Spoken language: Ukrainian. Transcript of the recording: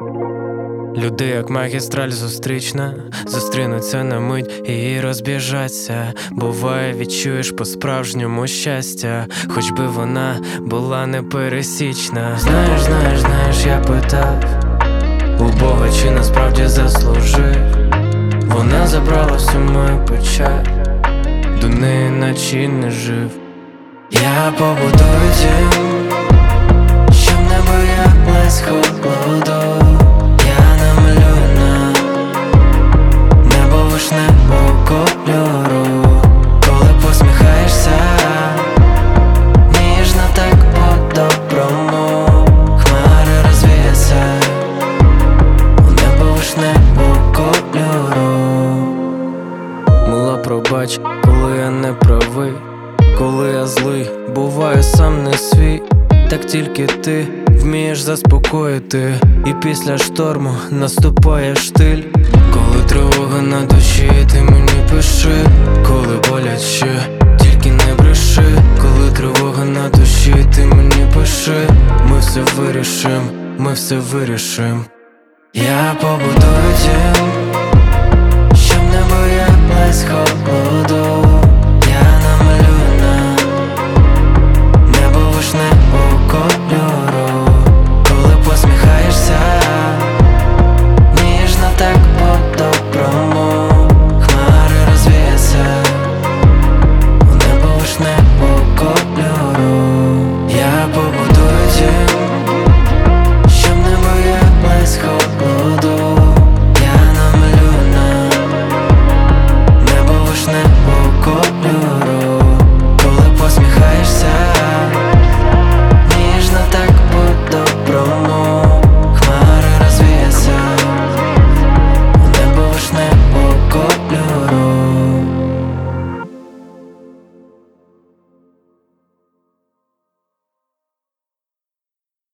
Люди, як магістраль зустрічна, зустрінуться на мить і розбіжаться. Буває, відчуєш по-справжньому щастя, хоч би вона була непересічна. Знаєш, я питав у Бога, чи насправді заслужив. Вона забрала всю мою печаль, до неї наче не жив. Я побудую дім, щоб не боялась холоду. Я намалюю на небо вишневого кольору. Коли посміхаєшся, ніжно так по-доброму, хмари розвіяться у небо вишневого кольору. Мила, пробач, коли я не правий, коли я злий, буваю сам не свій. Так тільки ти вмієш заспокоїти, і після шторму наступає штиль. Коли тривога на душі, ти мені пиши. Коли боляче, тільки не бреши. Коли тривога на душі, ти мені пиши. Ми все вирішим, ми все вирішим. Я побудую дім, щоб не боялась холоду.